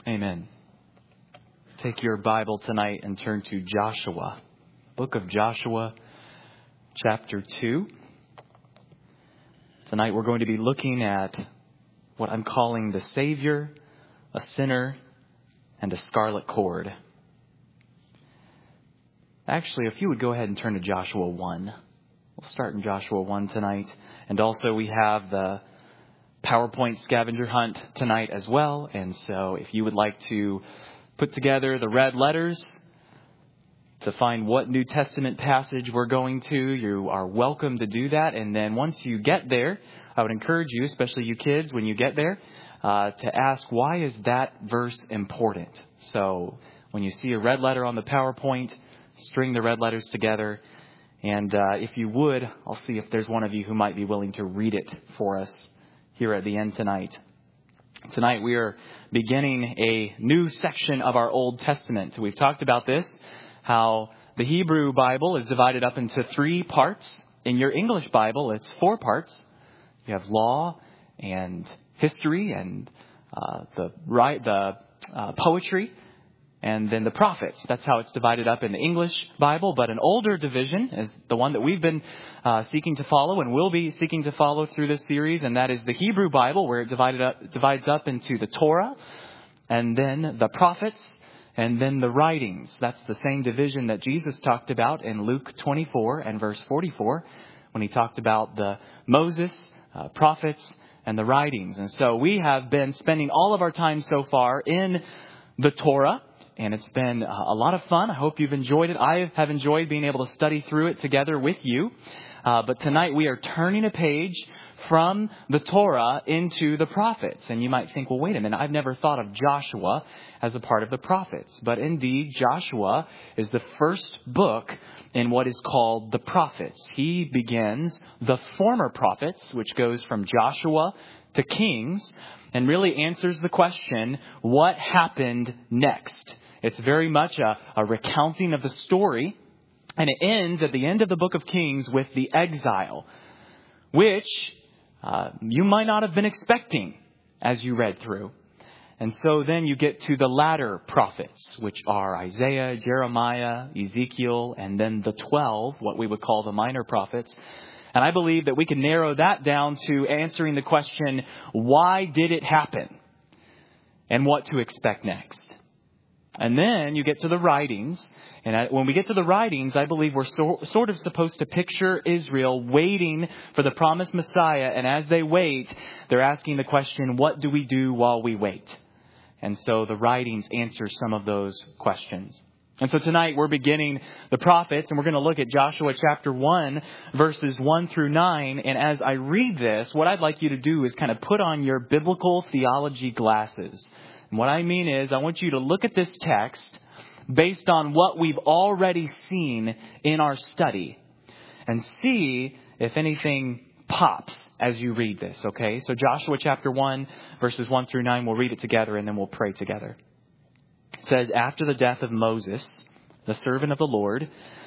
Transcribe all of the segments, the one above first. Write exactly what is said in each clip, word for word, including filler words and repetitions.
Amen. Take your Bible tonight and turn to Joshua, book of Joshua, chapter two. Tonight we're going to be looking at what I'm calling the Savior, a sinner, and a scarlet cord. Actually, if you would go ahead and turn to Joshua one. We'll start in Joshua one tonight. And also we have the PowerPoint scavenger hunt tonight as well. And so if you would like to put together the red letters to find what New Testament passage we're going to, you are welcome to do that. And then once you get there, I would encourage you, especially you kids, when you get there, uh, to ask, why is that verse important? So when you see a red letter on the PowerPoint, string the red letters together. And uh, if you would, I'll see if there's one of you who might be willing to read it for us here at the end tonight. Tonight we are beginning a new section of our Old Testament. We've talked about this, how the Hebrew Bible is divided up into three parts. In your English Bible, it's four parts. You have law and history and uh, the right, the uh, poetry, and then the prophets. That's how it's divided up in the English Bible. But an older division is the one that we've been uh, seeking to follow and will be seeking to follow through this series. And that is the Hebrew Bible, where it divided up, divides up into the Torah and then the prophets and then the writings. That's the same division that Jesus talked about in Luke twenty-four and verse forty-four when he talked about the Moses, uh, prophets, and the writings. And so we have been spending all of our time so far in the Torah. And it's been a lot of fun. I hope you've enjoyed it. I have enjoyed being able to study through it together with you. Uh, but tonight we are turning a page from the Torah into the prophets. And you might think, well, wait a minute, I've never thought of Joshua as a part of the prophets. But indeed, Joshua is the first book in what is called the prophets. He begins the former prophets, which goes from Joshua to Kings, and really answers the question, what happened next? It's very much a, a recounting of the story, and it ends at the end of the book of Kings with the exile, which uh, you might not have been expecting as you read through. And so then you get to the latter prophets, which are Isaiah, Jeremiah, Ezekiel, and then the twelve, what we would call the minor prophets. And I believe that we can narrow that down to answering the question, why did it happen? And what to expect next. And then you get to the writings. And when we get to the writings, I believe we're so, sort of supposed to picture Israel waiting for the promised Messiah. And as they wait, they're asking the question, what do we do while we wait? And so the writings answer some of those questions. And so tonight we're beginning the prophets, and we're going to look at Joshua chapter one, verses one through nine. And as I read this, what I'd like you to do is kind of put on your biblical theology glasses. And what I mean is I want you to look at this text based on what we've already seen in our study and see if anything pops as you read this, okay? So Joshua chapter one, verses one through nine, we'll read it together and then we'll pray together. It says, after the death of Moses, the servant of the Lord,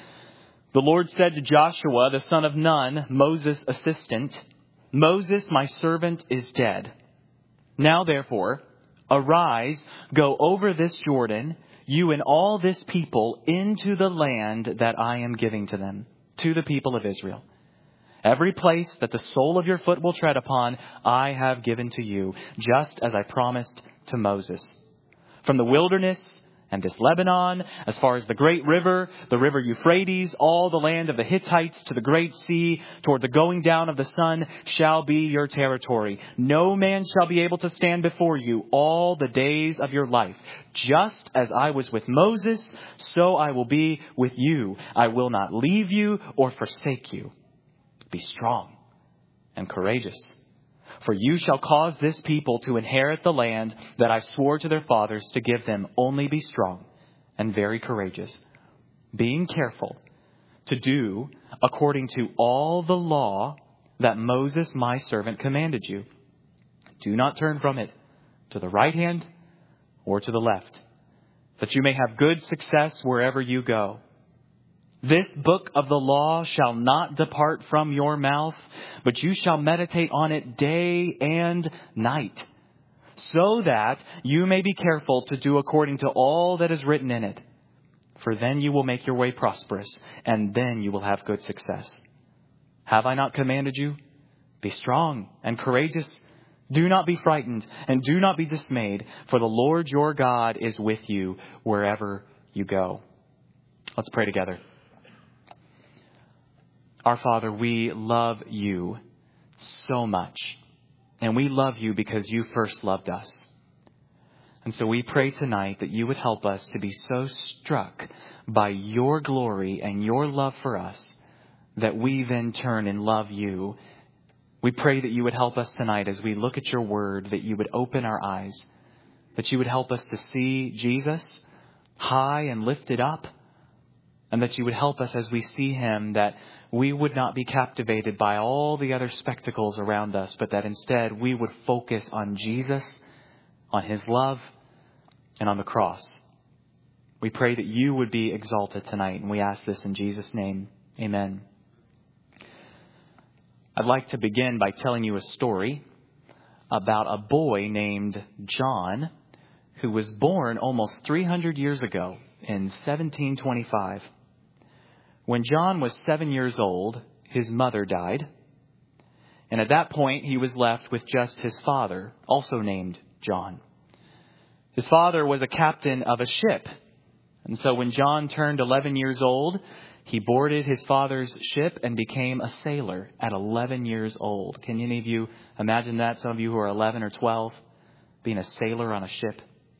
the Lord said to Joshua, the son of Nun, Moses' assistant, Moses, my servant, is dead. Now, therefore, arise, go over this Jordan, you and all this people, into the land that I am giving to them, to the people of Israel. Every place that the sole of your foot will tread upon, I have given to you, just as I promised to Moses. From the wilderness and this Lebanon, as far as the great river, the river Euphrates, all the land of the Hittites to the great sea, toward the going down of the sun, shall be your territory. No man shall be able to stand before you all the days of your life. Just as I was with Moses, so I will be with you. I will not leave you or forsake you. Be strong and courageous. For you shall cause this people to inherit the land that I swore to their fathers to give them. Only be strong and very courageous, being careful to do according to all the law that Moses, my servant, commanded you. Do not turn from it to the right hand or to the left, that you may have good success wherever you go. This book of the law shall not depart from your mouth, but you shall meditate on it day and night, so that you may be careful to do according to all that is written in it. For then you will make your way prosperous, and then you will have good success. Have I not commanded you? Be strong and courageous. Do not be frightened, and do not be dismayed, for the Lord your God is with you wherever you go. Let's pray together. Our Father, we love you so much. And we love you because you first loved us. And so we pray tonight that you would help us to be so struck by your glory and your love for us that we then turn and love you. We pray that you would help us tonight as we look at your word, that you would open our eyes, that you would help us to see Jesus high and lifted up, and that you would help us as we see him, that we would not be captivated by all the other spectacles around us, but that instead we would focus on Jesus, on his love, and on the cross. We pray that you would be exalted tonight, and we ask this in Jesus' name. Amen. I'd like to begin by telling you a story about a boy named John who was born almost three hundred years ago in seventeen twenty-five. When John was seven years old, his mother died. And at that point, he was left with just his father, also named John. His father was a captain of a ship. And so when John turned eleven years old, he boarded his father's ship and became a sailor at eleven years old. Can any of you imagine that? Some of you who are eleven or twelve, being a sailor on a ship.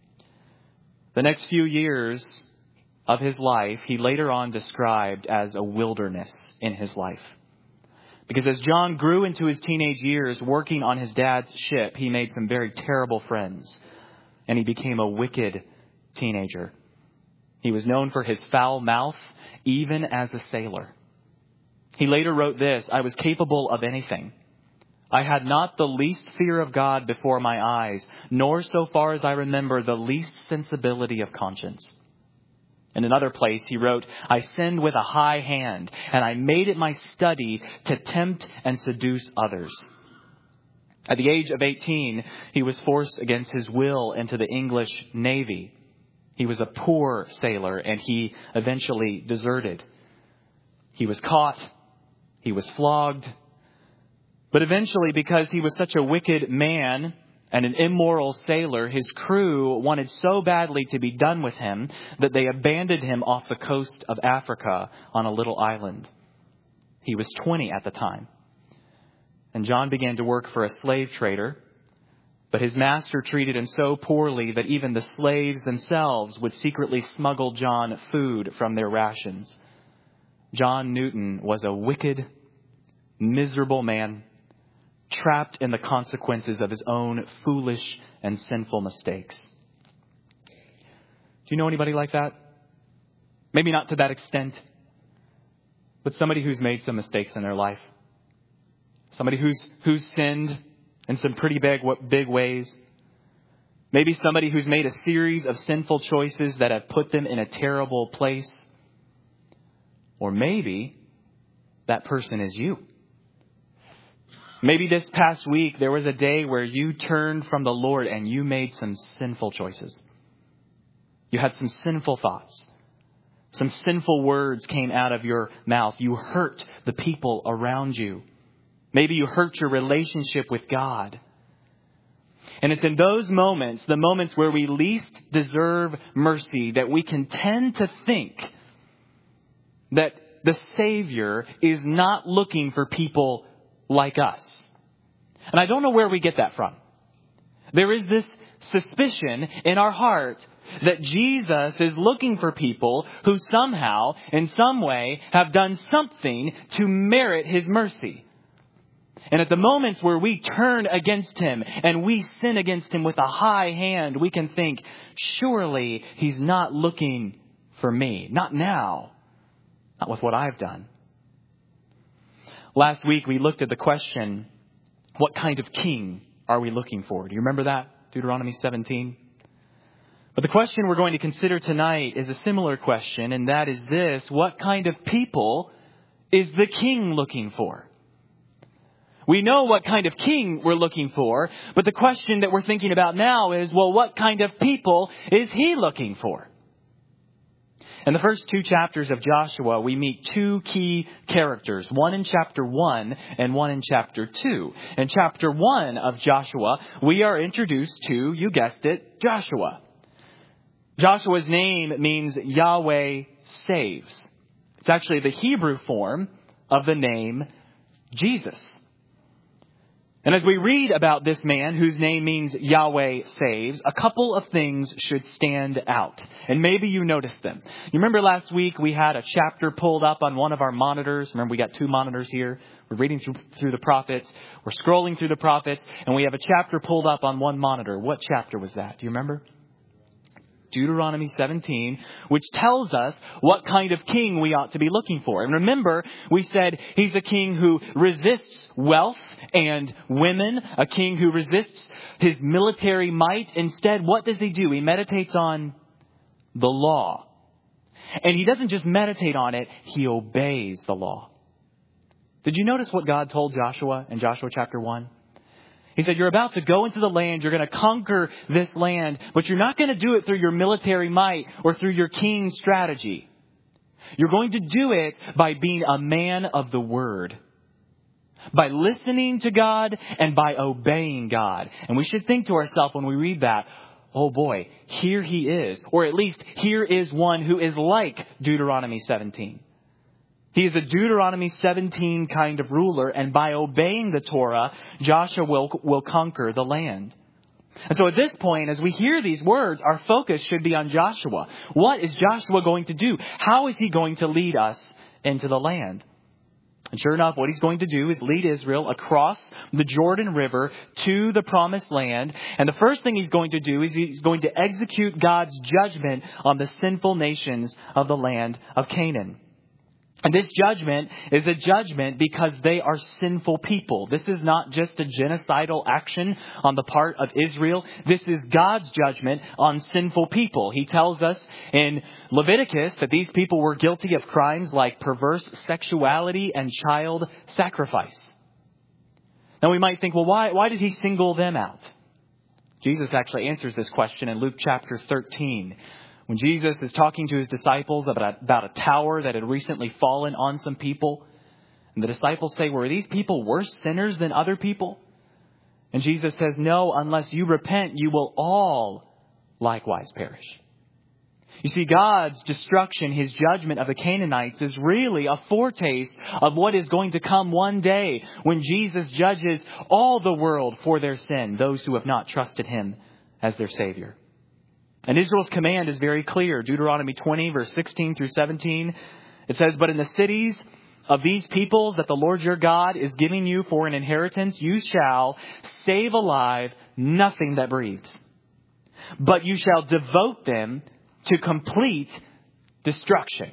The next few years of his life, he later on described as a wilderness in his life. Because as John grew into his teenage years working on his dad's ship, he made some very terrible friends. And he became a wicked teenager. He was known for his foul mouth, even as a sailor. He later wrote this, "I was capable of anything. I had not the least fear of God before my eyes, nor, so far as I remember, the least sensibility of conscience." In another place, he wrote, "I sinned with a high hand, and I made it my study to tempt and seduce others." At the age of eighteen, he was forced against his will into the English Navy. He was a poor sailor, and he eventually deserted. He was caught. He was flogged. But eventually, because he was such a wicked man and an immoral sailor, his crew wanted so badly to be done with him that they abandoned him off the coast of Africa on a little island. He was twenty at the time. And John began to work for a slave trader. But his master treated him so poorly that even the slaves themselves would secretly smuggle John food from their rations. John Newton was a wicked, miserable man, trapped in the consequences of his own foolish and sinful mistakes. Do you know anybody like that? Maybe not to that extent, but somebody who's made some mistakes in their life. Somebody who's who's sinned in some pretty big, big ways. Maybe somebody who's made a series of sinful choices that have put them in a terrible place. Or maybe that person is you. Maybe this past week there was a day where you turned from the Lord and you made some sinful choices. You had some sinful thoughts. Some sinful words came out of your mouth. You hurt the people around you. Maybe you hurt your relationship with God. And it's in those moments, the moments where we least deserve mercy, that we can tend to think that the Savior is not looking for people like us. And I don't know where we get that from. There is this suspicion in our heart that Jesus is looking for people who somehow, in some way, have done something to merit his mercy. And at the moments where we turn against him and we sin against him with a high hand, we can think, surely he's not looking for me. Not now. Not with what I've done. Last week we looked at the question, what kind of king are we looking for? Do you remember that? Deuteronomy seventeen. But the question we're going to consider tonight is a similar question, and that is this: what kind of people is the king looking for? We know what kind of king we're looking for, but the question that we're thinking about now is, well, what kind of people is he looking for? In the first two chapters of Joshua, we meet two key characters, one in chapter one and one in chapter two. In chapter one of Joshua, we are introduced to, you guessed it, Joshua. Joshua's name means Yahweh saves. It's actually the Hebrew form of the name Jesus. And as we read about this man whose name means Yahweh saves, a couple of things should stand out. And maybe you noticed them. You remember last week we had a chapter pulled up on one of our monitors. Remember, we got two monitors here. We're reading through, through the prophets. We're scrolling through the prophets. And we have a chapter pulled up on one monitor. What chapter was that? Do you remember? Deuteronomy seventeen, which tells us what kind of king we ought to be looking for. And remember, we said he's a king who resists wealth and women, a king who resists his military might. Instead, what does he do? He meditates on the law. And he doesn't just meditate on it, he obeys the law. Did you notice what God told Joshua in Joshua chapter one? He said, you're about to go into the land. You're going to conquer this land, but you're not going to do it through your military might or through your king's strategy. You're going to do it by being a man of the word, by listening to God and by obeying God. And we should think to ourselves when we read that, oh boy, here he is, or at least here is one who is like Deuteronomy seventeen. He is a Deuteronomy seventeen kind of ruler, and by obeying the Torah, Joshua will, will conquer the land. And so at this point, as we hear these words, our focus should be on Joshua. What is Joshua going to do? How is he going to lead us into the land? And sure enough, what he's going to do is lead Israel across the Jordan River to the promised land. And the first thing he's going to do is he's going to execute God's judgment on the sinful nations of the land of Canaan. And this judgment is a judgment because they are sinful people. This is not just a genocidal action on the part of Israel. This is God's judgment on sinful people. He tells us in Leviticus that these people were guilty of crimes like perverse sexuality and child sacrifice. Now we might think, well, why, why did he single them out? Jesus actually answers this question in Luke chapter thirteen. When Jesus is talking to his disciples about, about a tower that had recently fallen on some people. And the disciples say, were these people worse sinners than other people? And Jesus says, no, unless you repent, you will all likewise perish. You see, God's destruction, his judgment of the Canaanites is really a foretaste of what is going to come one day when Jesus judges all the world for their sin, those who have not trusted him as their Savior. And Israel's command is very clear. Deuteronomy twenty, verse sixteen through seventeen. It says, but in the cities of these peoples that the Lord your God is giving you for an inheritance, you shall save alive nothing that breathes. But you shall devote them to complete destruction.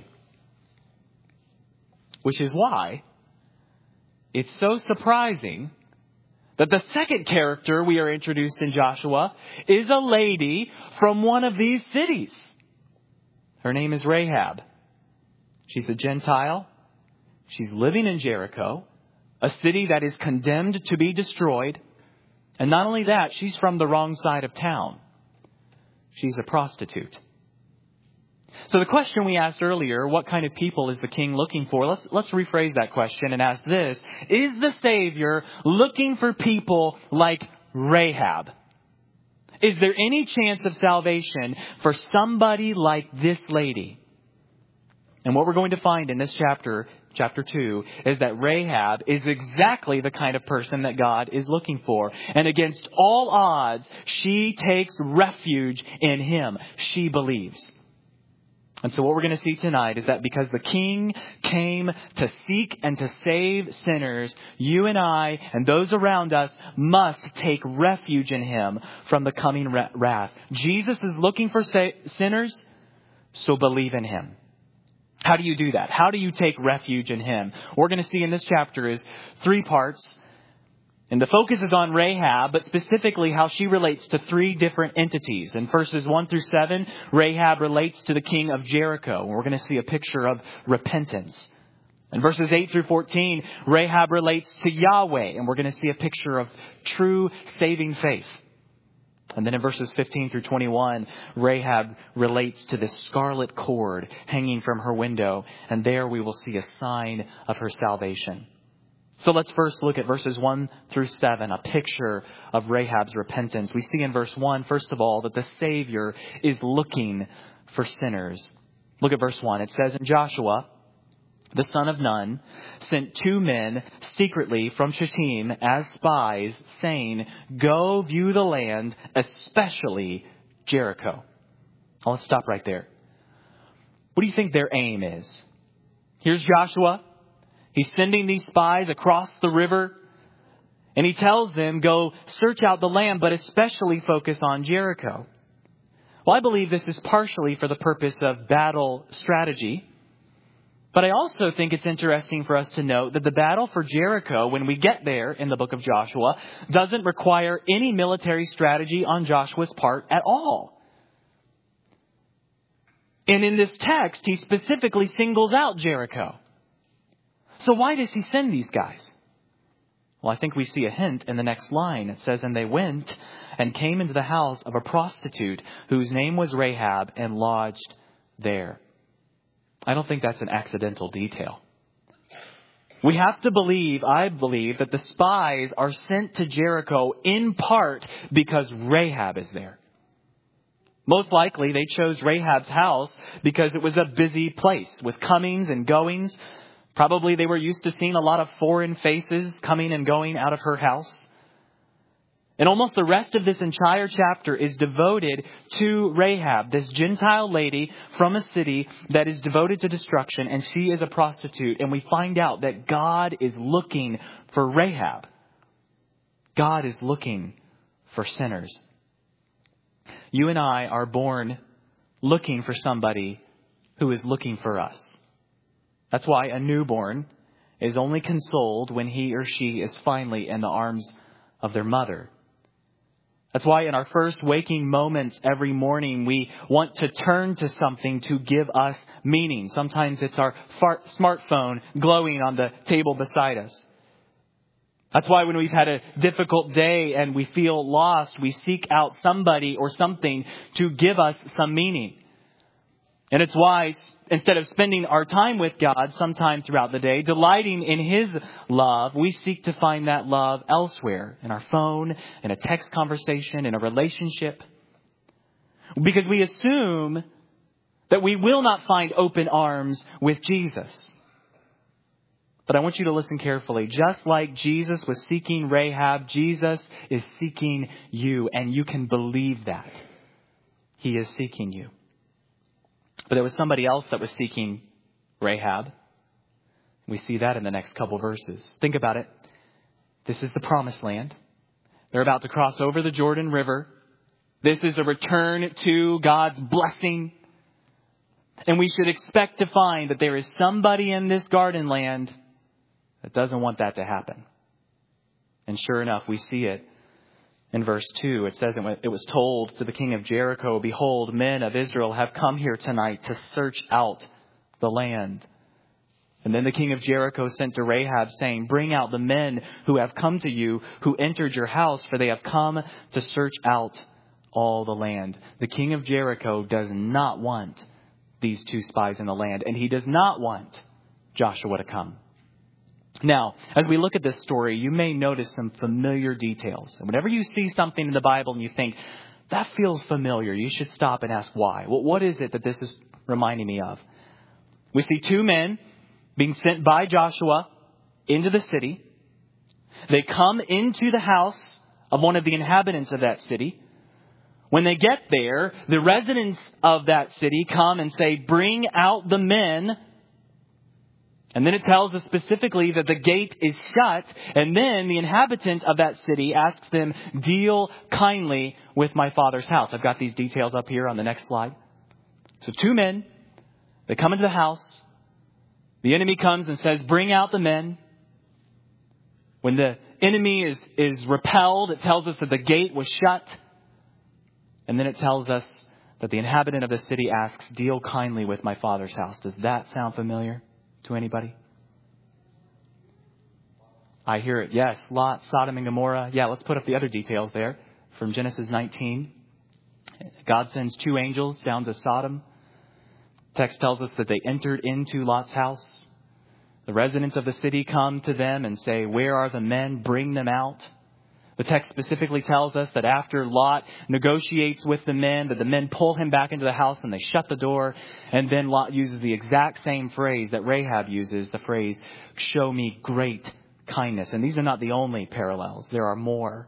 Which is why it's so surprising that the second character we are introduced in Joshua is a lady from one of these cities. Her name is Rahab. She's a Gentile. She's living in Jericho, a city that is condemned to be destroyed. And not only that, she's from the wrong side of town. She's a prostitute. So the question we asked earlier, what kind of people is the king looking for? Let's, let's rephrase that question and ask this. Is the Savior looking for people like Rahab? Is there any chance of salvation for somebody like this lady? And what we're going to find in this chapter, chapter two, is that Rahab is exactly the kind of person that God is looking for. And against all odds, she takes refuge in him. She believes. And so what we're going to see tonight is that because the King came to seek and to save sinners, you and I and those around us must take refuge in him from the coming wrath. Jesus is looking for sinners, so believe in him. How do you do that? How do you take refuge in him? What we're going to see in this chapter is three parts. And the focus is on Rahab, but specifically how she relates to three different entities. In verses one through seven, Rahab relates to the king of Jericho. We're going to see a picture of repentance. In verses eight through fourteen, Rahab relates to Yahweh, and we're going to see a picture of true saving faith. And then in verses fifteen through twenty-one, Rahab relates to the scarlet cord hanging from her window, and there we will see a sign of her salvation. So let's first look at verses one through seven, a picture of Rahab's repentance. We see in verse one, first of all, that the Savior is looking for sinners. Look at verse one. It says, "And Joshua, the son of Nun, sent two men secretly from Shittim as spies, saying, 'Go view the land, especially Jericho.'" Well, let's stop right there. What do you think their aim is? Here's Joshua. He's sending these spies across the river, and he tells them, go search out the land, but especially focus on Jericho. Well, I believe this is partially for the purpose of battle strategy. But I also think it's interesting for us to note that the battle for Jericho, when we get there in the book of Joshua, doesn't require any military strategy on Joshua's part at all. And in this text, he specifically singles out Jericho. So why does he send these guys? Well, I think we see a hint in the next line. It says, "And they went and came into the house of a prostitute whose name was Rahab and lodged there." I don't think that's an accidental detail. We have to believe, I believe, that the spies are sent to Jericho in part because Rahab is there. Most likely they chose Rahab's house because it was a busy place with comings and goings. Probably they were used to seeing a lot of foreign faces coming and going out of her house. And almost the rest of this entire chapter is devoted to Rahab, this Gentile lady from a city that is devoted to destruction, and she is a prostitute. And we find out that God is looking for Rahab. God is looking for sinners. You and I are born looking for somebody who is looking for us. That's why a newborn is only consoled when he or she is finally in the arms of their mother. That's why in our first waking moments every morning, we want to turn to something to give us meaning. Sometimes it's our fart- smartphone glowing on the table beside us. That's why when we've had a difficult day and we feel lost, we seek out somebody or something to give us some meaning. And it's why instead of spending our time with God sometime throughout the day, delighting in His love, we seek to find that love elsewhere, in our phone, in a text conversation, in a relationship. Because we assume that we will not find open arms with Jesus. But I want you to listen carefully. Just like Jesus was seeking Rahab, Jesus is seeking you, and you can believe that. He is seeking you. But there was somebody else that was seeking Rahab. We see that in the next couple verses. Think about it. This is the promised land. They're about to cross over the Jordan River. This is a return to God's blessing. And we should expect to find that there is somebody in this garden land that doesn't want that to happen. And sure enough, we see it. In verse two, it says it was told to the king of Jericho, "Behold, men of Israel have come here tonight to search out the land." And then the king of Jericho sent to Rahab, saying, "Bring out the men who have come to you, who entered your house, for they have come to search out all the land." The king of Jericho does not want these two spies in the land, and he does not want Joshua to come. Now, as we look at this story, you may notice some familiar details. And whenever you see something in the Bible and you think, that feels familiar, you should stop and ask why. Well, what is it that this is reminding me of? We see two men being sent by Joshua into the city. They come into the house of one of the inhabitants of that city. When they get there, the residents of that city come and say, "Bring out the men." And then it tells us specifically that the gate is shut. And then the inhabitant of that city asks them, "Deal kindly with my father's house." I've got these details up here on the next slide. So two men, they come into the house. The enemy comes and says, "Bring out the men." When the enemy is, is repelled, it tells us that the gate was shut. And then it tells us that the inhabitant of the city asks, "Deal kindly with my father's house." Does that sound familiar to anybody? I hear it. Yes, Lot, Sodom and Gomorrah. Yeah, let's put up the other details there from Genesis nineteen. God sends two angels down to Sodom. Text tells us that they entered into Lot's house. The residents of the city come to them and say, "Where are the men? Bring them out." The text specifically tells us that after Lot negotiates with the men, that the men pull him back into the house and they shut the door. And then Lot uses the exact same phrase that Rahab uses, the phrase, "Show me great kindness." And these are not the only parallels. There are more.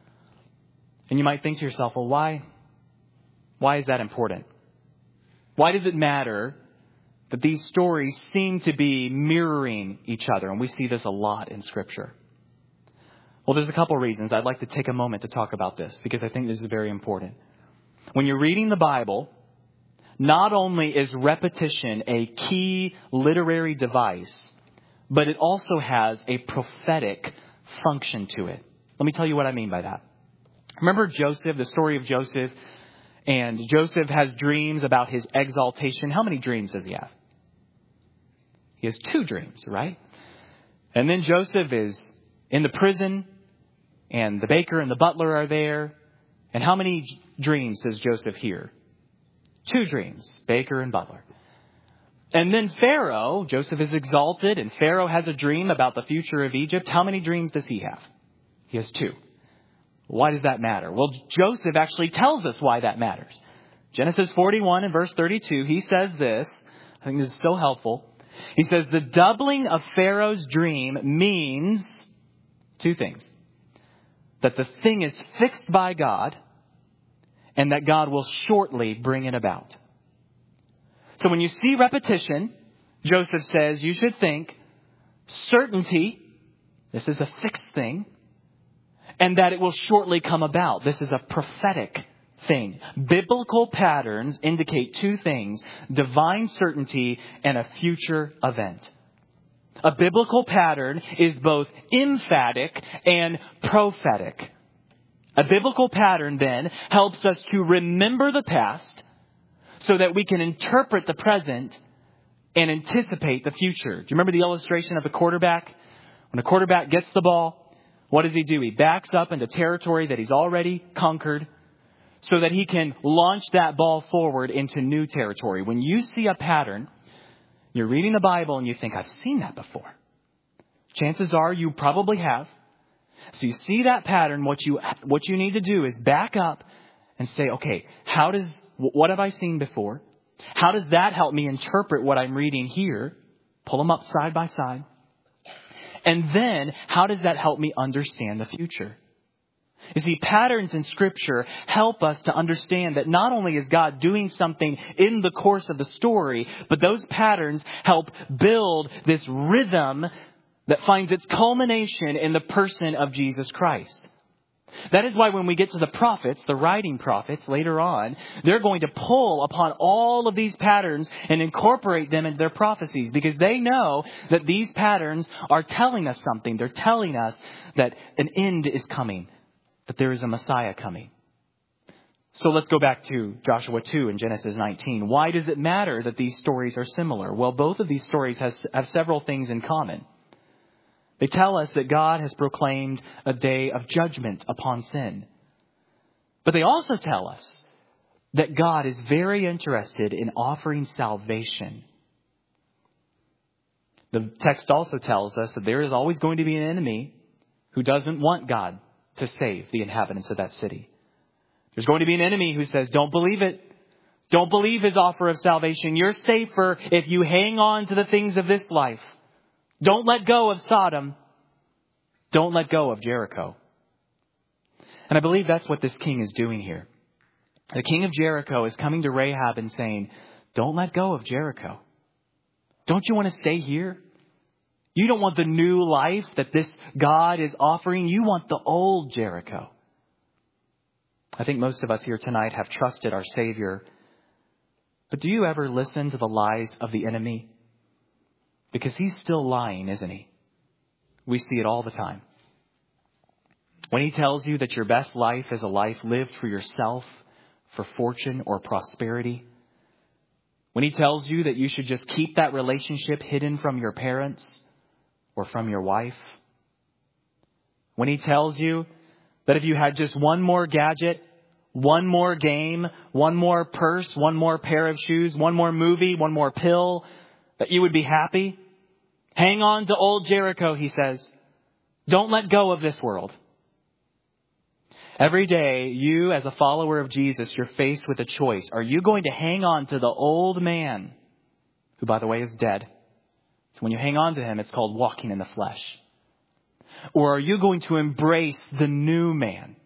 And you might think to yourself, well, why, why is that important? Why does it matter that these stories seem to be mirroring each other? And we see this a lot in Scripture. Well, there's a couple reasons. I'd like to take a moment to talk about this because I think this is very important. When you're reading the Bible, not only is repetition a key literary device, but it also has a prophetic function to it. Let me tell you what I mean by that. Remember Joseph, the story of Joseph, and Joseph has dreams about his exaltation. How many dreams does he have? He has two dreams, right? And then Joseph is in the prison, and the baker and the butler are there. And how many dreams does Joseph hear? Two dreams, baker and butler. And then Pharaoh, Joseph is exalted, and Pharaoh has a dream about the future of Egypt. How many dreams does he have? He has two. Why does that matter? Well, Joseph actually tells us why that matters. Genesis forty-one and verse thirty-two, he says this. I think this is so helpful. He says, the doubling of Pharaoh's dream means two things. That the thing is fixed by God and that God will shortly bring it about. So when you see repetition, Joseph says you should think certainty, this is a fixed thing, and that it will shortly come about. This is a prophetic thing. Biblical patterns indicate two things, divine certainty and a future event. A biblical pattern is both emphatic and prophetic. A biblical pattern then helps us to remember the past so that we can interpret the present and anticipate the future. Do you remember the illustration of the quarterback? When a quarterback gets the ball, what does he do? He backs up into territory that he's already conquered so that he can launch that ball forward into new territory. When you see a pattern, you're reading the Bible and you think, I've seen that before. Chances are you probably have. So you see that pattern. What you what you need to do is back up and say, okay, how does what have I seen before? How does that help me interpret what I'm reading here? Pull them up side by side. And then how does that help me understand the future? You see, patterns in Scripture help us to understand that not only is God doing something in the course of the story, but those patterns help build this rhythm that finds its culmination in the person of Jesus Christ. That is why when we get to the prophets, the writing prophets later on, they're going to pull upon all of these patterns and incorporate them into their prophecies because they know that these patterns are telling us something. They're telling us that an end is coming, that there is a Messiah coming. So let's go back to Joshua two and Genesis nineteen. Why does it matter that these stories are similar? Well, both of these stories has, have several things in common. They tell us that God has proclaimed a day of judgment upon sin. But they also tell us that God is very interested in offering salvation. The text also tells us that there is always going to be an enemy who doesn't want God to save the inhabitants of that city. There's going to be an enemy who says, don't believe it. Don't believe his offer of salvation. You're safer if you hang on to the things of this life. Don't let go of Sodom. Don't let go of Jericho. And I believe that's what this king is doing here. The king of Jericho is coming to Rahab and saying, don't let go of Jericho. Don't you want to stay here? You don't want the new life that this God is offering. You want the old Jericho. I think most of us here tonight have trusted our Savior. But do you ever listen to the lies of the enemy? Because he's still lying, isn't he? We see it all the time. When he tells you that your best life is a life lived for yourself, for fortune or prosperity. When he tells you that you should just keep that relationship hidden from your parents or from your wife. When he tells you that if you had just one more gadget, one more game, one more purse, one more pair of shoes, one more movie, one more pill, that you would be happy? Hang on to old Jericho, he says. Don't let go of this world. Every day, you as a follower of Jesus, you're faced with a choice. Are you going to hang on to the old man, who, by the way, is dead? So when you hang on to him, it's called walking in the flesh. Or are you going to embrace the new man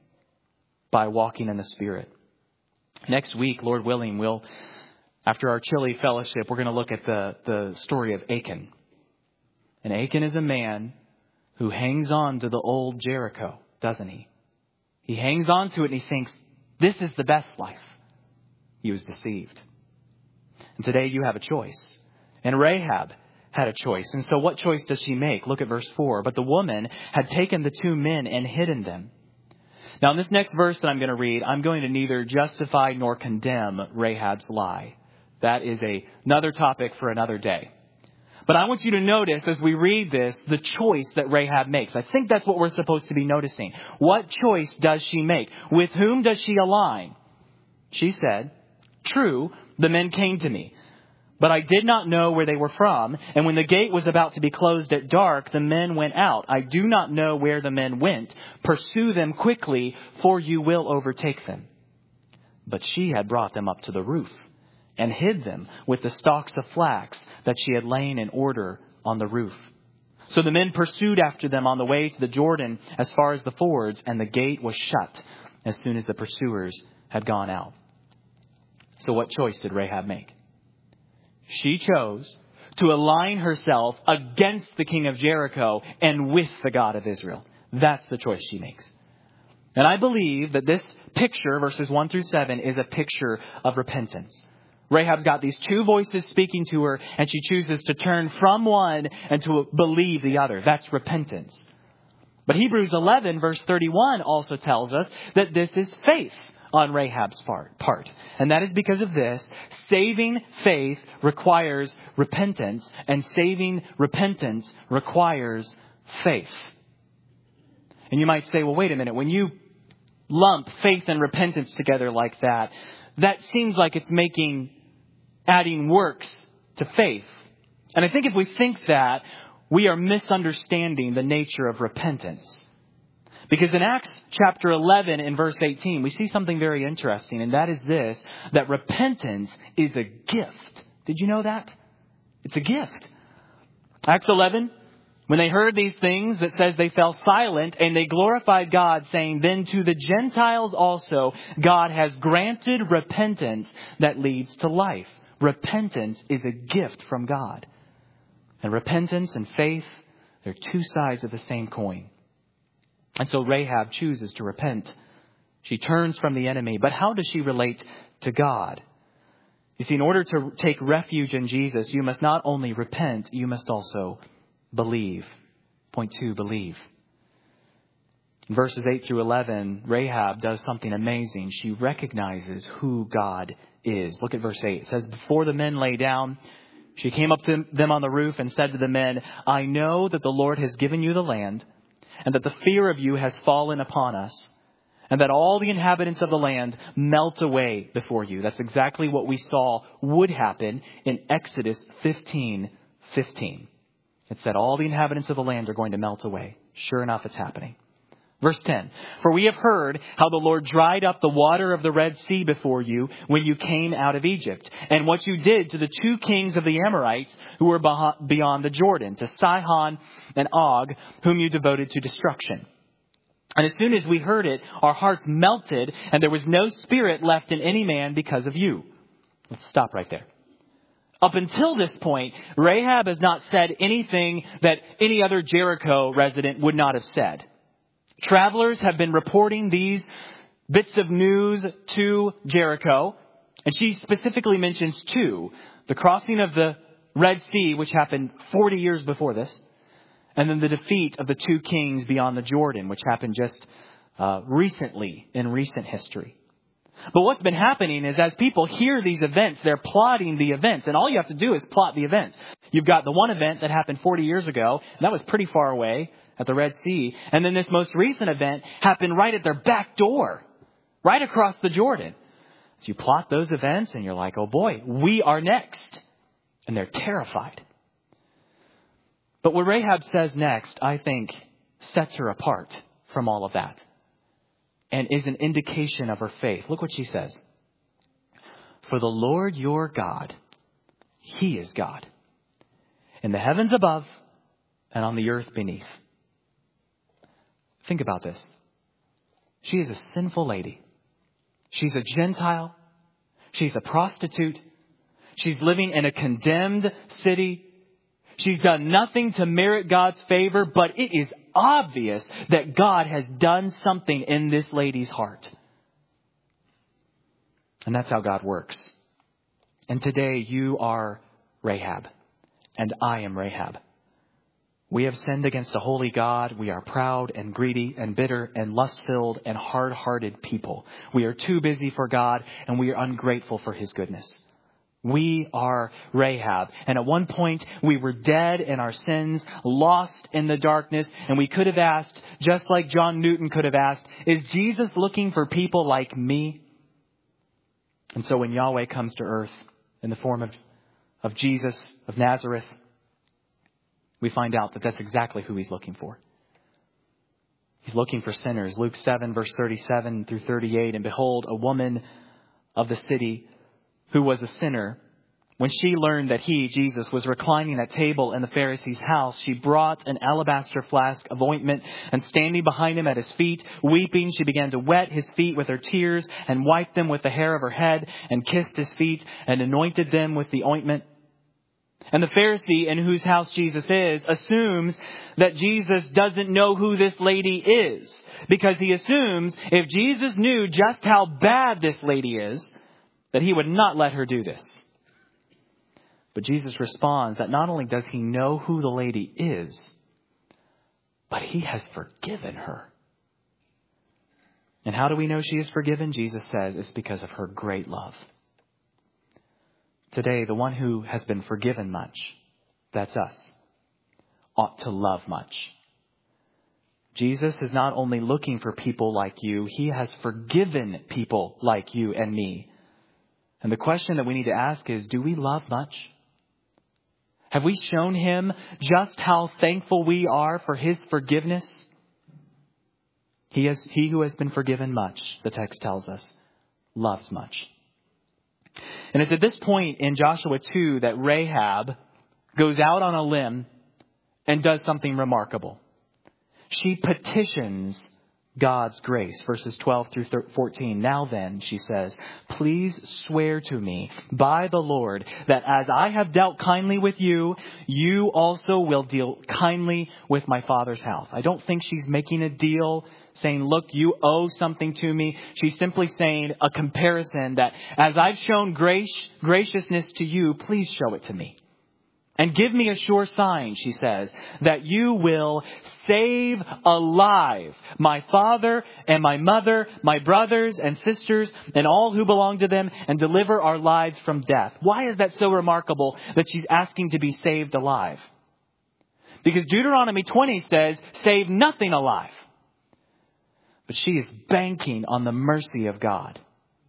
by walking in the Spirit? Next week, Lord willing, we'll, after our chili fellowship, we're going to look at the, the story of Achan. And Achan is a man who hangs on to the old Jericho, doesn't he? He hangs on to it and he thinks, this is the best life. He was deceived. And today you have a choice. And Rahab had a choice. And so what choice does she make? Look at verse four. But the woman had taken the two men and hidden them. Now in this next verse that I'm going to read, I'm going to neither justify nor condemn Rahab's lie. That is a, another topic for another day. But I want you to notice as we read this, the choice that Rahab makes. I think that's what we're supposed to be noticing. What choice does she make? With whom does she align? She said, true, the men came to me, but I did not know where they were from. And when the gate was about to be closed at dark, the men went out. I do not know where the men went. Pursue them quickly, for you will overtake them. But she had brought them up to the roof and hid them with the stalks of flax that she had lain in order on the roof. So the men pursued after them on the way to the Jordan as far as the fords, and the gate was shut as soon as the pursuers had gone out. So what choice did Rahab make? She chose to align herself against the king of Jericho and with the God of Israel. That's the choice she makes. And I believe that this picture, verses one through seven, is a picture of repentance. Rahab's got these two voices speaking to her, and she chooses to turn from one and to believe the other. That's repentance. But Hebrews eleven, verse thirty-one, also tells us that this is faith on Rahab's part. And that is because of this. Saving faith requires repentance, and saving repentance requires faith. And you might say, well, wait a minute. When you lump faith and repentance together like that, that seems like it's making adding works to faith. And I think if we think that, we are misunderstanding the nature of repentance. Because in Acts chapter eleven in verse eighteen, we see something very interesting. And that is this, that repentance is a gift. Did you know that? It's a gift. Acts eleven, when they heard these things, that says they fell silent and they glorified God, saying, then to the Gentiles also God has granted repentance that leads to life. Repentance is a gift from God. And repentance and faith, they're two sides of the same coin. And so Rahab chooses to repent. She turns from the enemy. But how does she relate to God? You see, in order to take refuge in Jesus, you must not only repent, you must also believe. Point two, believe. In verses eight through eleven, Rahab does something amazing. She recognizes who God is. Look at verse eight. It says, before the men lay down, she came up to them on the roof and said to the men, I know that the Lord has given you the land, and that the fear of you has fallen upon us, and that all the inhabitants of the land melt away before you. That's exactly what we saw would happen in Exodus fifteen fifteen. It said all the inhabitants of the land are going to melt away. Sure enough, it's happening. Verse ten, for we have heard how the Lord dried up the water of the Red Sea before you when you came out of Egypt, and what you did to the two kings of the Amorites who were beyond the Jordan, to Sihon and Og, whom you devoted to destruction. And as soon as we heard it, our hearts melted, and there was no spirit left in any man because of you. Let's stop right there. Up until this point, Rahab has not said anything that any other Jericho resident would not have said. Travelers have been reporting these bits of news to Jericho, and she specifically mentions two. The crossing of the Red Sea, which happened forty years before this, and then the defeat of the two kings beyond the Jordan, which happened just uh, recently in recent history. But what's been happening is as people hear these events, they're plotting the events. And all you have to do is plot the events. You've got the one event that happened forty years ago. And that was pretty far away at the Red Sea. And then this most recent event happened right at their back door, right across the Jordan. So you plot those events and you're like, oh boy, we are next. And they're terrified. But what Rahab says next, I think, sets her apart from all of that. And is an indication of her faith. Look what she says. For the Lord your God, He is God. In the heavens above and on the earth beneath. Think about this. She is a sinful lady. She's a Gentile. She's a prostitute. She's living in a condemned city. She's done nothing to merit God's favor, but it is obvious that God has done something in this lady's heart. And that's how God works. And today you are Rahab, and I am Rahab. We have sinned against a holy God. We are proud and greedy and bitter and lust-filled and hard-hearted people. We are too busy for God, and we are ungrateful for His goodness. We are Rahab. And at one point, we were dead in our sins, lost in the darkness. And we could have asked, just like John Newton could have asked, is Jesus looking for people like me? And so when Yahweh comes to earth in the form of, of Jesus of Nazareth, we find out that that's exactly who He's looking for. He's looking for sinners. Luke seven, verse thirty-seven through thirty-eight. And behold, a woman of the city who was a sinner, when she learned that He, Jesus, was reclining at table in the Pharisee's house, she brought an alabaster flask of ointment, and standing behind Him at His feet, weeping, she began to wet His feet with her tears and wiped them with the hair of her head and kissed His feet and anointed them with the ointment. And the Pharisee in whose house Jesus is assumes that Jesus doesn't know who this lady is, because he assumes if Jesus knew just how bad this lady is, that He would not let her do this. But Jesus responds that not only does He know who the lady is, but He has forgiven her. And how do we know she is forgiven? Jesus says it's because of her great love. Today, the one who has been forgiven much, that's us, ought to love much. Jesus is not only looking for people like you, He has forgiven people like you and me. And the question that we need to ask is, do we love much? Have we shown Him just how thankful we are for His forgiveness? He has, he who has been forgiven much, the text tells us, loves much. And it's at this point in Joshua two that Rahab goes out on a limb and does something remarkable. She petitions God's grace. Verses twelve through fourteen. Now then, she says, please swear to me by the Lord that as I have dealt kindly with you, you also will deal kindly with my father's house. I don't think she's making a deal saying, look, you owe something to me. She's simply saying a comparison that as I've shown grace, graciousness to you, please show it to me. And give me a sure sign, she says, that you will save alive my father and my mother, my brothers and sisters, and all who belong to them, and deliver our lives from death. Why is that so remarkable that she's asking to be saved alive? Because Deuteronomy twenty says, save nothing alive. But she is banking on the mercy of God.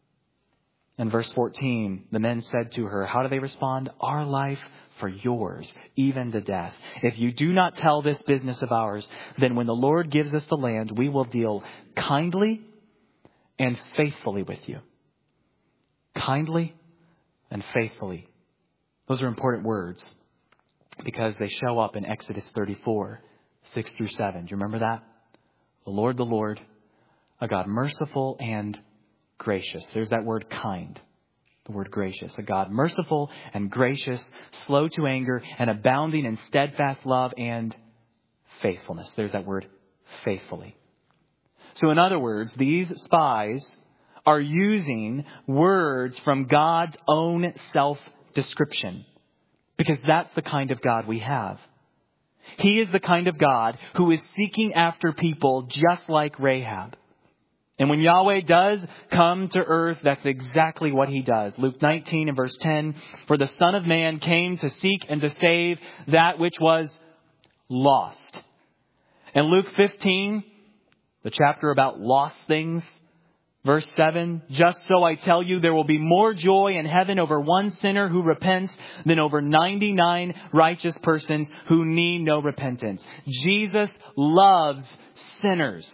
In verse fourteen, the men said to her, how do they respond? Our life for yours, even to death. If you do not tell this business of ours, then when the Lord gives us the land, we will deal kindly and faithfully with you. Kindly and faithfully. Those are important words because they show up in Exodus thirty-four, six through seven. Do you remember that? The Lord, the Lord, a God merciful and gracious. There's that word kind. The word gracious. A God merciful and gracious, slow to anger, and abounding in steadfast love and faithfulness. There's that word faithfully. So in other words, these spies are using words from God's own self-description. Because that's the kind of God we have. He is the kind of God who is seeking after people just like Rahab. And when Yahweh does come to earth, that's exactly what he does. Luke nineteen and verse ten, for the Son of Man came to seek and to save that which was lost. And Luke fifteen, the chapter about lost things, verse seven, just so I tell you, there will be more joy in heaven over one sinner who repents than over ninety-nine righteous persons who need no repentance. Jesus loves sinners.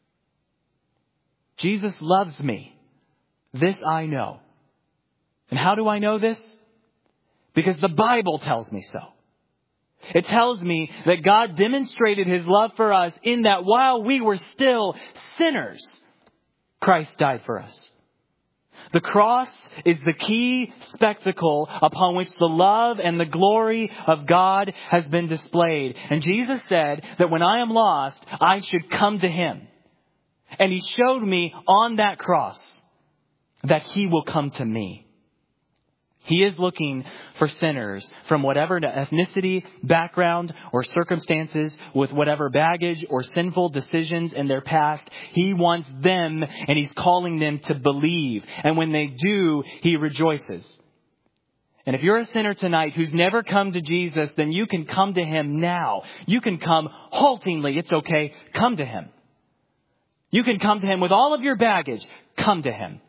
Jesus loves me. This I know. And how do I know this? Because the Bible tells me so. It tells me that God demonstrated his love for us in that while we were still sinners, Christ died for us. The cross is the key spectacle upon which the love and the glory of God has been displayed. And Jesus said that when I am lost, I should come to him. And he showed me on that cross that he will come to me. He is looking for sinners from whatever ethnicity, background, or circumstances, with whatever baggage or sinful decisions in their past. He wants them, and he's calling them to believe. And when they do, he rejoices. And if you're a sinner tonight who's never come to Jesus, then you can come to him now. You can come haltingly. It's okay. Come to him. You can come to him with all of your baggage. Come to him.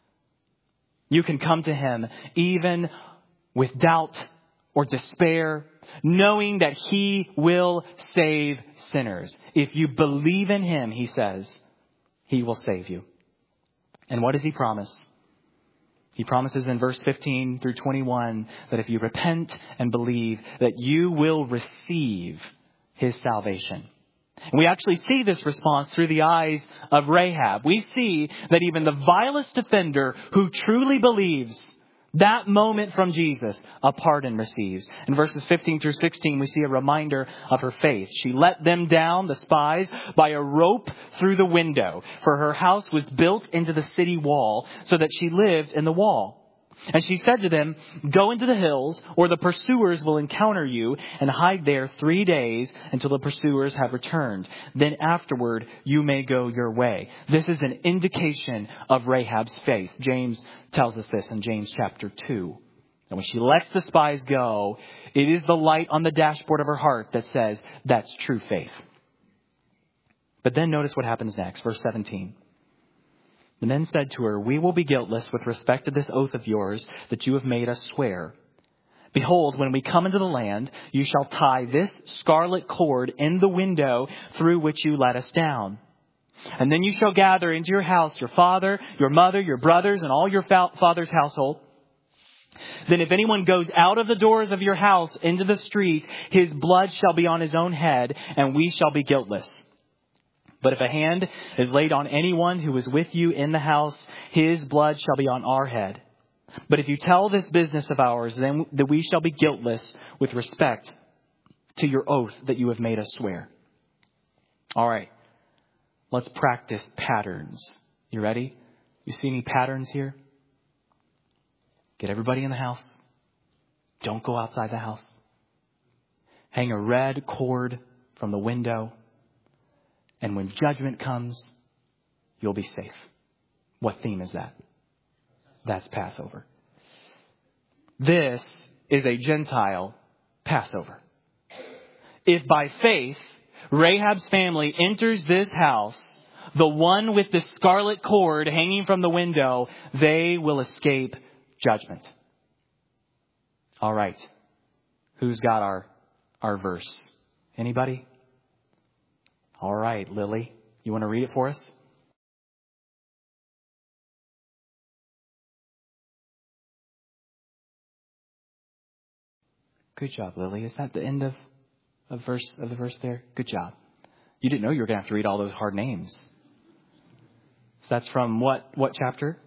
You can come to him even with doubt or despair, knowing that he will save sinners. If you believe in him, he says, he will save you. And what does he promise? He promises in verse fifteen through twenty-one that if you repent and believe, that you will receive his salvation. And we actually see this response through the eyes of Rahab. We see that even the vilest offender who truly believes that moment from Jesus, a pardon receives. In verses fifteen through sixteen, we see a reminder of her faith. She let them down, the spies, by a rope through the window, for her house was built into the city wall, so that she lived in the wall. And she said to them, go into the hills, or the pursuers will encounter you, and hide there three days until the pursuers have returned. Then afterward, you may go your way. This is an indication of Rahab's faith. James tells us this in James chapter two. And when she lets the spies go, it is the light on the dashboard of her heart that says that's true faith. But then notice what happens next, verse seventeen. The men said to her, we will be guiltless with respect to this oath of yours that you have made us swear. Behold, when we come into the land, you shall tie this scarlet cord in the window through which you let us down. And then you shall gather into your house your father, your mother, your brothers, and all your father's household. Then if anyone goes out of the doors of your house into the street, his blood shall be on his own head, and we shall be guiltless. But if a hand is laid on anyone who is with you in the house, his blood shall be on our head. But if you tell this business of ours, then that we shall be guiltless with respect to your oath that you have made us swear. All right, let's practice patterns. You ready? You see any patterns here? Get everybody in the house. Don't go outside the house. Hang a red cord from the window. And when judgment comes, you'll be safe. What theme is that? That's Passover. This is a Gentile Passover. If by faith, Rahab's family enters this house, the one with the scarlet cord hanging from the window, they will escape judgment. All right. Who's got our, our verse? Anybody? All right, Lily, you want to read it for us? Good job, Lily. Is that the end of, of verse of the verse there? Good job. You didn't know you were going to have to read all those hard names. So that's from what what chapter?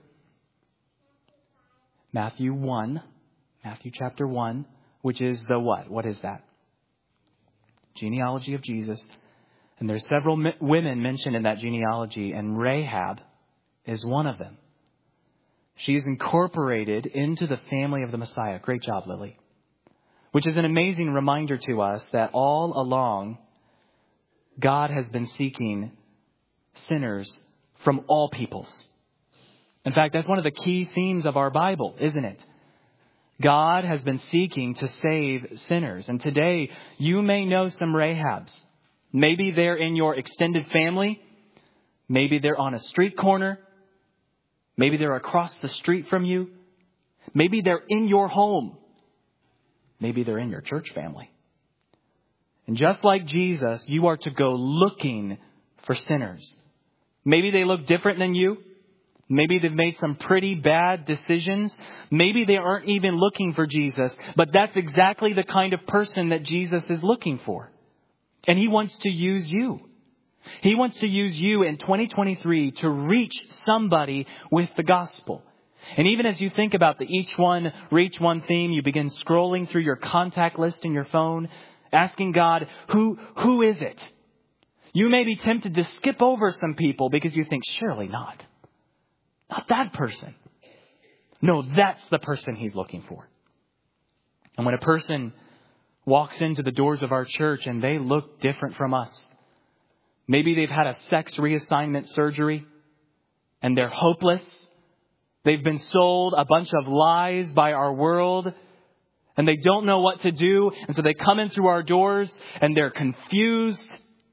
Matthew one. Matthew chapter one, which is the what? What is that? Genealogy of Jesus. And there's several mi- women mentioned in that genealogy, and Rahab is one of them. She is incorporated into the family of the Messiah. Great job, Lily. Which is an amazing reminder to us that all along, God has been seeking sinners from all peoples. In fact, that's one of the key themes of our Bible, isn't it? God has been seeking to save sinners. And today, you may know some Rahabs. Maybe they're in your extended family. Maybe they're on a street corner. Maybe they're across the street from you. Maybe they're in your home. Maybe they're in your church family. And just like Jesus, you are to go looking for sinners. Maybe they look different than you. Maybe they've made some pretty bad decisions. Maybe they aren't even looking for Jesus. But that's exactly the kind of person that Jesus is looking for. And he wants to use you. He wants to use you in twenty twenty-three to reach somebody with the gospel. And even as you think about the each one, reach one theme, you begin scrolling through your contact list in your phone, asking God, who, who is it? You may be tempted to skip over some people because you think, surely not. Not that person. No, that's the person he's looking for. And when a person walks into the doors of our church and they look different from us, maybe they've had a sex reassignment surgery and they're hopeless. They've been sold a bunch of lies by our world and they don't know what to do. And so they come in through our doors and they're confused.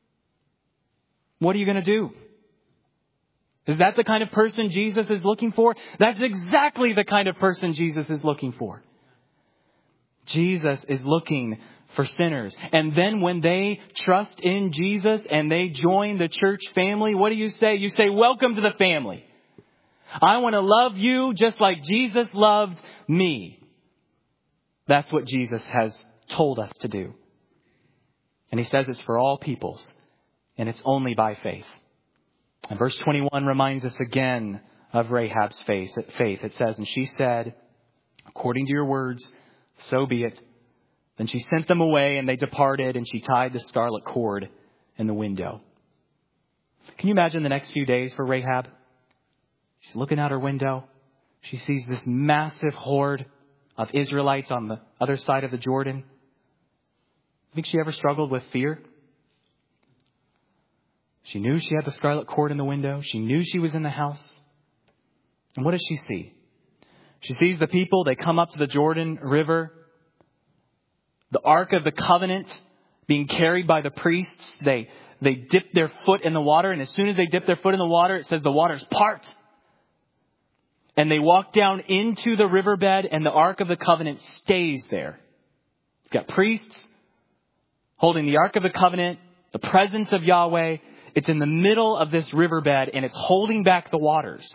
What are you going to do? Is that the kind of person Jesus is looking for? That's exactly the kind of person Jesus is looking for. Jesus is looking for sinners. And then when they trust in Jesus and they join the church family, what do you say? You say, welcome to the family. I want to love you just like Jesus loved me. That's what Jesus has told us to do. And he says it's for all peoples. And it's only by faith. And verse twenty-one reminds us again of Rahab's faith. It says, and she said, according to your words, so be it. Then she sent them away and they departed and she tied the scarlet cord in the window. Can you imagine the next few days for Rahab? She's looking out her window. She sees this massive horde of Israelites on the other side of the Jordan. Think she ever struggled with fear? She knew she had the scarlet cord in the window. She knew she was in the house. And what does she see? She sees the people. They come up to the Jordan River. The Ark of the Covenant being carried by the priests. They, they dip their foot in the water. And as soon as they dip their foot in the water, it says the waters part. And they walk down into the riverbed and the Ark of the Covenant stays there. You've got priests holding the Ark of the Covenant, the presence of Yahweh. It's in the middle of this riverbed and it's holding back the waters.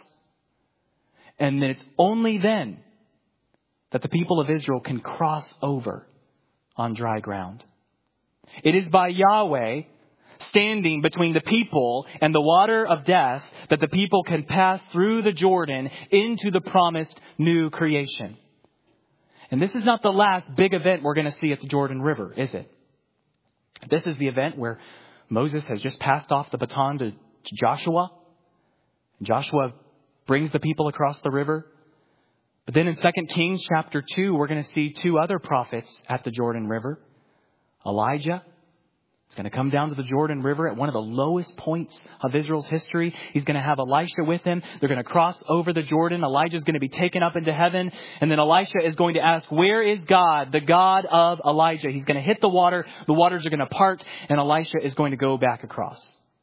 And then it's only then that the people of Israel can cross over on dry ground. It is by Yahweh standing between the people and the water of death that the people can pass through the Jordan into the promised new creation. And this is not the last big event we're going to see at the Jordan River, is it? This is the event where Moses has just passed off the baton to, to Joshua. Joshua brings the people across the river. But then in Second Kings chapter two, we're going to see two other prophets at the Jordan River. Elijah is going to come down to the Jordan River at one of the lowest points of Israel's history. He's going to have Elisha with him. They're going to cross over the Jordan. Elijah is going to be taken up into heaven. And then Elisha is going to ask, where is God, the God of Elijah? He's going to hit the water. The waters are going to part. And Elisha is going to go back across.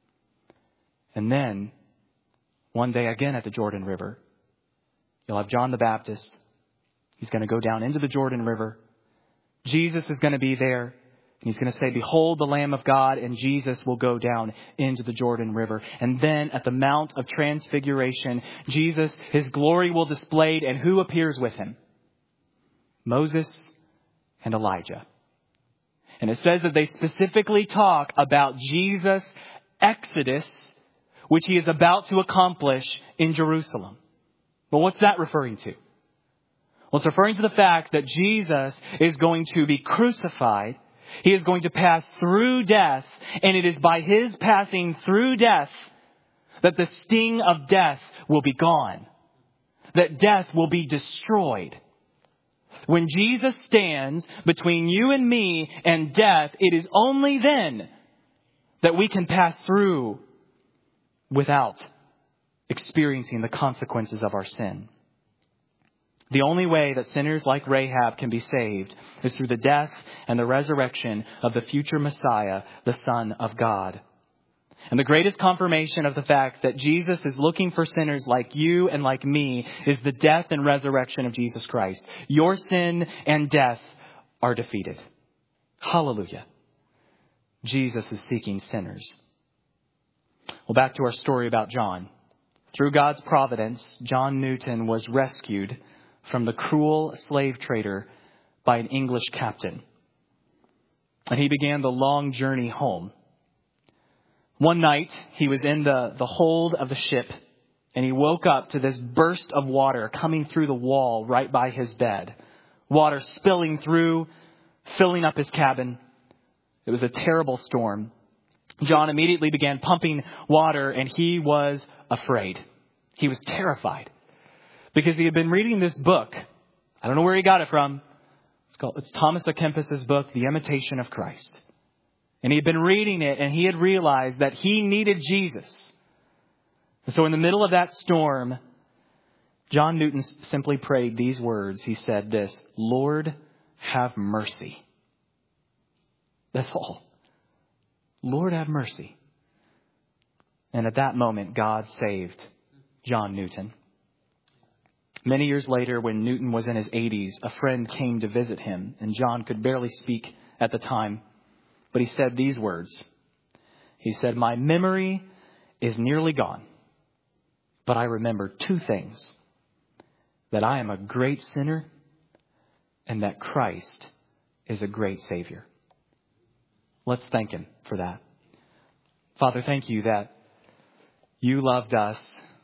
And then one day again at the Jordan River, you'll have John the Baptist. He's going to go down into the Jordan River. Jesus is going to be there. And he's going to say, behold the Lamb of God, and Jesus will go down into the Jordan River. And then at the Mount of Transfiguration, Jesus, his glory will displayed, and who appears with him? Moses and Elijah. And it says that they specifically talk about Jesus' exodus, which he is about to accomplish in Jerusalem. But what's that referring to? Well, it's referring to the fact that Jesus is going to be crucified. He is going to pass through death, and it is by his passing through death that the sting of death will be gone, that death will be destroyed. When Jesus stands between you and me and death, it is only then that we can pass through without experiencing the consequences of our sin. The only way that sinners like Rahab can be saved is through the death and the resurrection of the future Messiah, the Son of God. And the greatest confirmation of the fact that Jesus is looking for sinners like you and like me is the death and resurrection of Jesus Christ. Your sin and death are defeated. Hallelujah. Jesus is seeking sinners. Well, back to our story about John. Through God's providence, John Newton was rescued from the cruel slave trader by an English captain. And he began the long journey home. One night, he was in the, the hold of the ship, and he woke up to this burst of water coming through the wall right by his bed. Water spilling through, filling up his cabin. It was a terrible storm. John immediately began pumping water, and he was afraid. He was terrified because he had been reading this book. I don't know where he got it from. It's called, it's Thomas A. Kempis's book, The Imitation of Christ. And he had been reading it, and he had realized that he needed Jesus. And so in the middle of that storm, John Newton simply prayed these words. He said this, "Lord, have mercy." That's all. Lord, have mercy. And at that moment, God saved John Newton. Many years later, when Newton was in his eighties, a friend came to visit him, and John could barely speak at the time. But he said these words. He said, "My memory is nearly gone, but I remember two things. That I am a great sinner and that Christ is a great Savior." Let's thank Him for that. Father, thank you that you loved us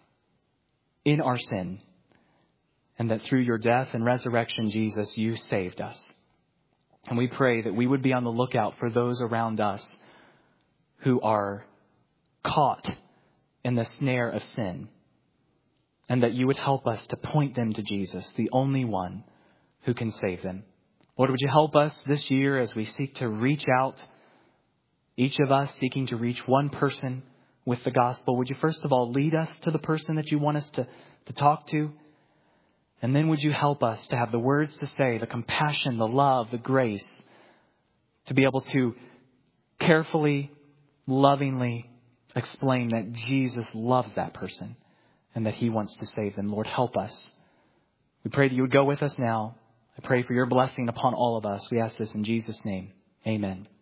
in our sin, and that through your death and resurrection, Jesus, you saved us. And we pray that we would be on the lookout for those around us who are caught in the snare of sin, and that you would help us to point them to Jesus, the only one who can save them. Lord, would you help us this year as we seek to reach out, each of us seeking to reach one person with the gospel? Would you first of all lead us to the person that you want us to, to talk to? And then would you help us to have the words to say, the compassion, the love, the grace, to be able to carefully, lovingly explain that Jesus loves that person and that He wants to save them. Lord, help us. We pray that you would go with us now. I pray for your blessing upon all of us. We ask this in Jesus' name. Amen.